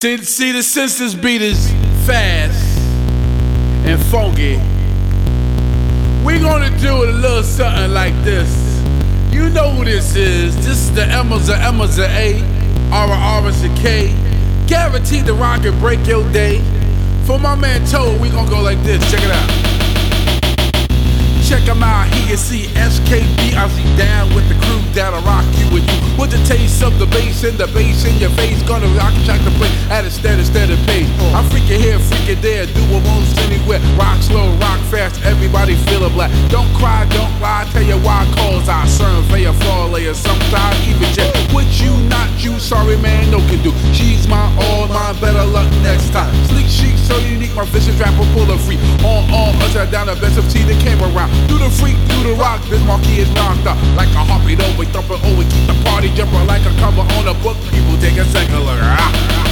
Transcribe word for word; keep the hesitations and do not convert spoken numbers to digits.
See, see the Sisters beat is fast and funky. We gonna do it a little something like this. You know who this is. This is the M's of M's of A, R R R's of K. Guaranteed to rock and break your day. For my man Toad, we gonna go like this. Check it out. Check him out, he is C S K B. I see down with the crew that'll rock you with you. With the taste of the bass and the bass in your face. Gonna rock and track the play at a steady, steady pace. I'm freaking here, freaking there, do it most anywhere. Rock slow, rock fast, everybody feel it black. Don't cry, don't lie, tell you why, cause I serve for your fall layer. Sometimes even jet with you, not you. Sorry man, no can do. She's my all, mine, better luck next time. Sleek chic, so unique, my vicious rapper full of free. On all, usher down the best of tea that came around. Do the freak, do the rock, this marquee is knocked up. Like a heartbeat, always thumping, always keep the party jumping. Like a cover on a book, people take a second look. Ah.